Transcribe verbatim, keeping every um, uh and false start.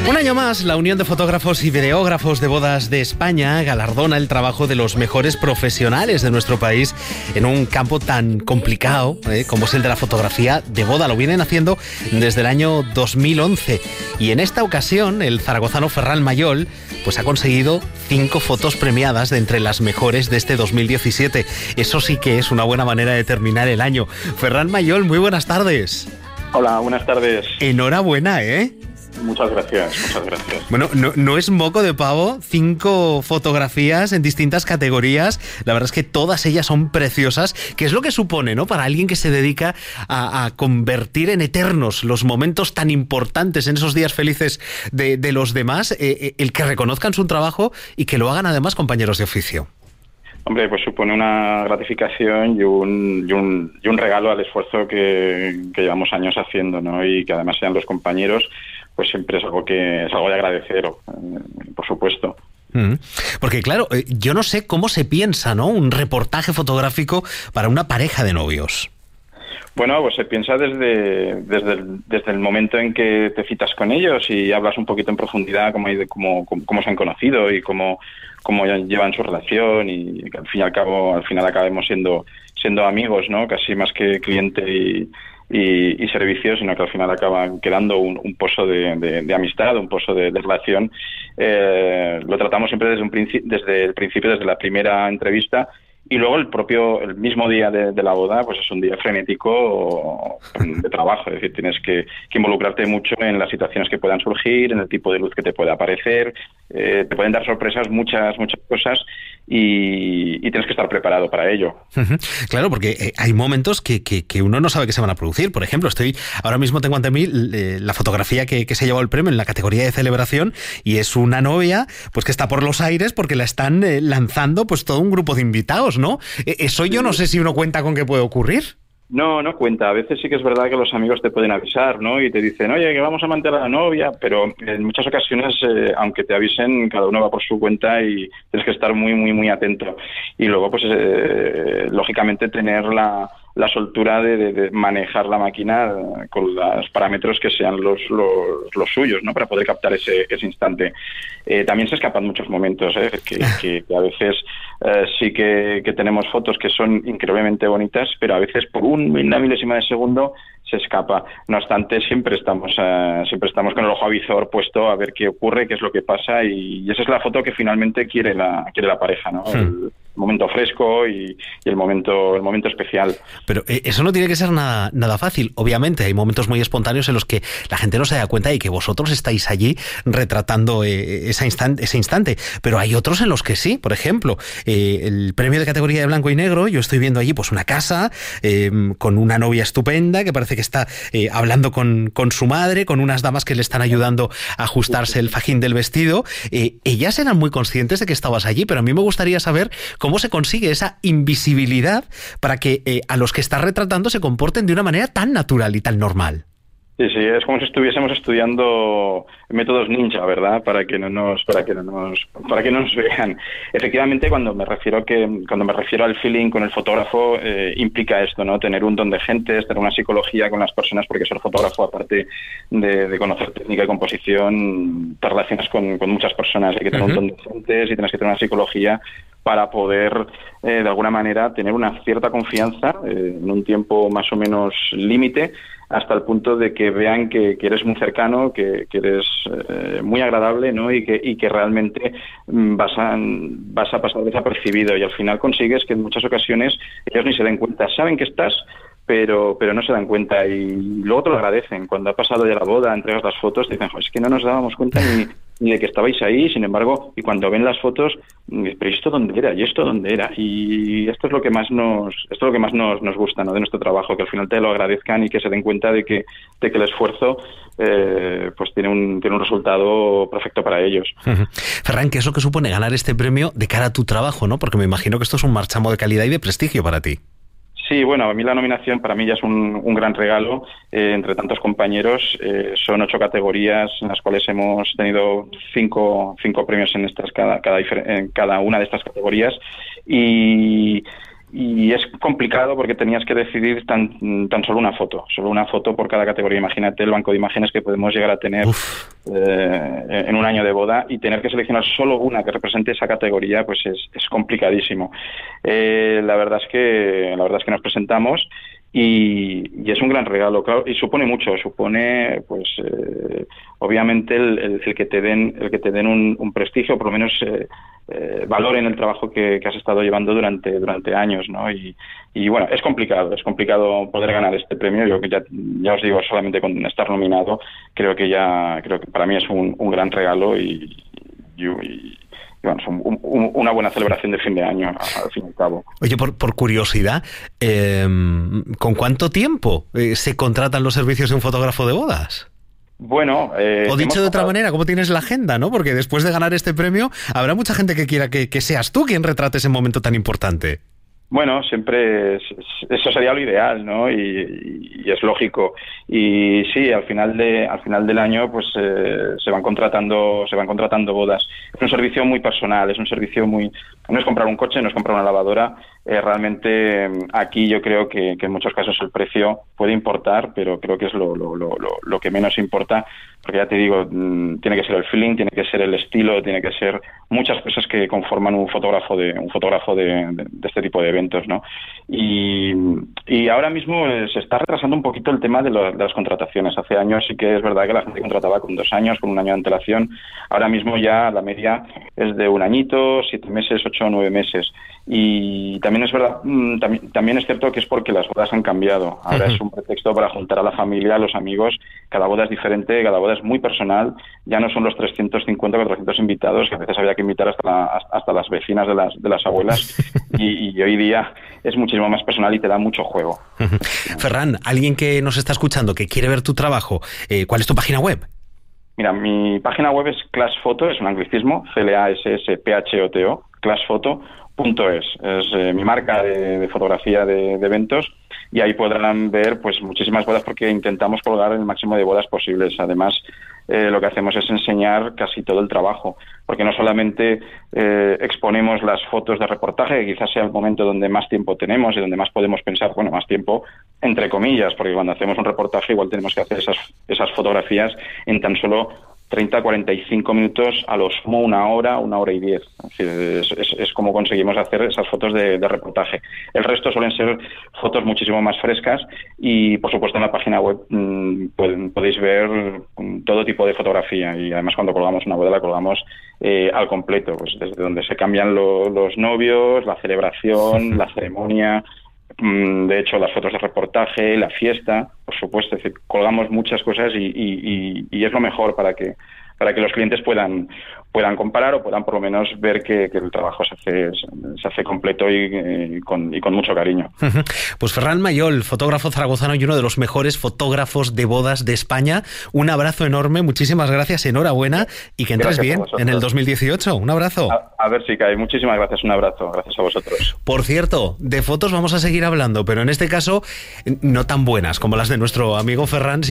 Un año más, la Unión de Fotógrafos y Videógrafos de Bodas de España galardona el trabajo de los mejores profesionales de nuestro país en un campo tan complicado eh, como es el de la fotografía de boda. Lo vienen haciendo desde el año dos mil once y en esta ocasión el zaragozano Ferran Mayol pues ha conseguido cinco fotos premiadas de entre las mejores de este dos mil diecisiete. Eso sí que es una buena manera de terminar el año. Ferran Mayol, muy buenas tardes. Hola, buenas tardes. Enhorabuena, ¿eh? Muchas gracias, muchas gracias. Bueno, no, no es moco de pavo, cinco fotografías en distintas categorías, la verdad es que todas ellas son preciosas, que es lo que supone, ¿no?, para alguien que se dedica a, a convertir en eternos los momentos tan importantes en esos días felices de, de los demás, eh, el que reconozcan su trabajo y que lo hagan además compañeros de oficio. Hombre, pues supone una gratificación y un, y un, y un regalo al esfuerzo que, que llevamos años haciendo, ¿no? Y que además sean los compañeros, pues siempre es algo que es algo de agradecer, eh, por supuesto. Mm. Porque claro, yo no sé cómo se piensa, ¿no?, un reportaje fotográfico para una pareja de novios. Bueno, pues se piensa desde, desde, el, desde el momento en que te citas con ellos y hablas un poquito en profundidad cómo, cómo, cómo, cómo se han conocido y cómo, cómo llevan su relación, y que al fin y al cabo, al final acabemos siendo, siendo amigos, ¿no? Casi más que cliente y, y, y servicio, sino que al final acaban quedando un, un pozo de, de, de amistad, un pozo de, de relación. Eh, lo tratamos siempre desde, un princi- desde el principio, desde la primera entrevista. Y luego el propio, el mismo día de, de la boda, pues es un día frenético de trabajo, es decir, tienes que, que involucrarte mucho en las situaciones que puedan surgir, en el tipo de luz que te puede aparecer, eh, te pueden dar sorpresas, muchas, muchas cosas, y, y tienes que estar preparado para ello. Claro, porque eh, hay momentos que, que, que uno no sabe que se van a producir. Por ejemplo, estoy ahora mismo tengo ante mí eh, la fotografía que, que se ha llevado el premio en la categoría de celebración, y es una novia pues que está por los aires porque la están eh, lanzando pues todo un grupo de invitados, ¿no? Eso yo no sé si uno cuenta con que puede ocurrir. No, no cuenta. A veces sí que es verdad que los amigos te pueden avisar, ¿no? Y te dicen, oye, que vamos a mantener a la novia, pero en muchas ocasiones, eh, aunque te avisen, cada uno va por su cuenta y tienes que estar muy, muy, muy atento. Y luego, pues, eh, lógicamente, tener la, la soltura de, de, de manejar la máquina con los parámetros que sean los, los, los suyos, ¿no?, para poder captar ese, ese instante. Eh, también se escapan muchos momentos, ¿eh?, que, que, que a veces eh, sí que, que tenemos fotos que son increíblemente bonitas, pero a veces por una milésima de segundo se escapa. No obstante, siempre estamos uh, siempre estamos con el ojo avizor puesto a ver qué ocurre, qué es lo que pasa, y, y esa es la foto que finalmente quiere la quiere la pareja, ¿no? Sí. El momento fresco y, y el momento el momento especial. Pero eh, eso no tiene que ser nada nada fácil. Obviamente hay momentos muy espontáneos en los que la gente no se da cuenta y que vosotros estáis allí retratando eh, esa instan- ese instante, pero hay otros en los que sí. Por ejemplo, eh, el premio de categoría de blanco y negro, yo estoy viendo allí pues una casa eh, con una novia estupenda que parece que está eh, hablando con, con su madre, con unas damas que le están ayudando a ajustarse el fajín del vestido. Eh, ellas eran muy conscientes de que estabas allí, pero a mí me gustaría saber cómo se consigue esa invisibilidad para que eh, a los que estás retratando se comporten de una manera tan natural y tan normal. Sí, sí, es como si estuviésemos estudiando métodos ninja, ¿verdad? Para que no nos, para que no nos, para que no nos vean. Efectivamente, cuando me refiero que, cuando me refiero al feeling con el fotógrafo, eh, implica esto, ¿no? Tener un don de gentes, tener una psicología con las personas, porque ser fotógrafo, aparte de, de conocer técnica y composición, te relacionas con, con muchas personas. Hay que tener uh-huh. un don de gentes y tienes que tener una psicología para poder, eh, de alguna manera, tener una cierta confianza eh, en un tiempo más o menos límite, hasta el punto de que vean que, que eres muy cercano, que, que eres eh, muy agradable, ¿no? Y que, y que realmente vas a, vas a pasar desapercibido, y al final consigues que en muchas ocasiones ellos ni se den cuenta. Saben que estás, pero pero no se dan cuenta, y luego te lo agradecen. Cuando ha pasado ya la boda, entregas las fotos, te dicen, es que no nos dábamos cuenta ni, ni de que estabais ahí, sin embargo, y cuando ven las fotos, pero ¿esto dónde era? ¿Y esto dónde era? Y esto es lo que más nos esto es lo que más nos, nos gusta, ¿no?, de nuestro trabajo, que al final te lo agradezcan y que se den cuenta de que de que el esfuerzo eh, pues tiene un tiene un resultado perfecto para ellos. Uh-huh. Ferran, ¿qué es lo que supone ganar este premio de cara a tu trabajo, no? Porque me imagino que esto es un marchamo de calidad y de prestigio para ti. Sí, bueno, a mí la nominación para mí ya es un, un gran regalo eh, entre tantos compañeros. Eh, son ocho categorías en las cuales hemos tenido cinco, cinco premios en estas cada, cada, en cada una de estas categorías, y y es complicado porque tenías que decidir tan, tan solo una foto, solo una foto por cada categoría. Imagínate el banco de imágenes que podemos llegar a tener eh, en un año de boda, y tener que seleccionar solo una que represente esa categoría, pues es, es complicadísimo. Eh, la verdad es que la verdad es que nos presentamos. Y, y es un gran regalo, claro, y supone mucho, supone, pues, eh, obviamente el, el, el que te den, el que te den un, un prestigio, por lo menos eh, eh, valoren el trabajo que, que has estado llevando durante durante años, ¿no? Y, y bueno, es complicado, es complicado poder ganar este premio. Yo que ya, ya os digo, solamente con estar nominado, creo que ya, creo que para mí es un, un gran regalo y, y, y bueno, es un, un, una buena celebración de fin de año, al fin y al cabo. Oye, por, por curiosidad, eh, ¿con cuánto tiempo eh, se contratan los servicios de un fotógrafo de bodas? Bueno, eh, o dicho de otra pasado... manera, ¿cómo tienes la agenda, no? Porque después de ganar este premio, habrá mucha gente que quiera que, que seas tú quien retrate ese momento tan importante. Bueno, siempre es, eso sería lo ideal, ¿no? Y, y es lógico. Y sí, al final de al final del año, pues eh, se van contratando se van contratando bodas. Es un servicio muy personal, es un servicio muy, no es comprar un coche, no es comprar una lavadora. Eh, realmente aquí yo creo que, que en muchos casos el precio puede importar, pero creo que es lo lo lo lo que menos importa, porque ya te digo, tiene que ser el feeling, tiene que ser el estilo, tiene que ser muchas cosas que conforman un fotógrafo de un fotógrafo de, de, de este tipo de eventos, ¿no? Y, y ahora mismo se está retrasando un poquito el tema de, lo, de las contrataciones. Hace años sí que es verdad que la gente contrataba con dos años, con un año de antelación. Ahora mismo ya la media es de un añito, siete meses, ocho o nueve meses. Y también es verdad, también, también es cierto que es porque las bodas han cambiado. Ahora uh-huh. es un pretexto para juntar a la familia, a los amigos. Cada boda es diferente, cada boda es muy personal. Ya no son los trescientos cincuenta o cuatrocientos invitados, que a veces había que invitar hasta, la, hasta las vecinas de las, de las abuelas. y, y hoy día es muchísimo más personal y te da mucho juego. Uh-huh. Ferran, alguien que nos está escuchando, que quiere ver tu trabajo, eh, ¿cuál es tu página web? Mira, mi página web es Class Photo, es un anglicismo, C L A S S P H O T O, class photo punto es. Es eh, mi marca de, de fotografía de, de eventos, y ahí podrán ver pues muchísimas bodas, porque intentamos colgar el máximo de bodas posibles. Además, eh, lo que hacemos es enseñar casi todo el trabajo, porque no solamente eh, exponemos las fotos de reportaje, que quizás sea el momento donde más tiempo tenemos y donde más podemos pensar, bueno, más tiempo entre comillas, porque cuando hacemos un reportaje igual tenemos que hacer esas, esas fotografías en tan solo treinta a cuarenta y cinco minutos, a lo sumo una hora, una hora y diez. Es decir, es, es, es como conseguimos hacer esas fotos de, de reportaje. El resto suelen ser fotos muchísimo más frescas, y por supuesto en la página web mmm, pueden, podéis ver todo tipo de fotografía, y además cuando colgamos una boda la colgamos eh, al completo, pues desde donde se cambian lo, los novios, la celebración, la ceremonia. De hecho, las fotos de reportaje, la fiesta, por supuesto, es decir, colgamos muchas cosas, y, y, y es lo mejor para que para que los clientes puedan puedan comparar, o puedan por lo menos ver que, que el trabajo se hace se hace completo y, y, con, y con mucho cariño. Pues Ferran Mayol, fotógrafo zaragozano y uno de los mejores fotógrafos de bodas de España. Un abrazo enorme, muchísimas gracias, enhorabuena, y que entres bien en el dos mil dieciocho. Un abrazo. A, a ver si cae. Muchísimas gracias, un abrazo. Gracias a vosotros. Por cierto, de fotos vamos a seguir hablando, pero en este caso no tan buenas como las de nuestro amigo Ferran,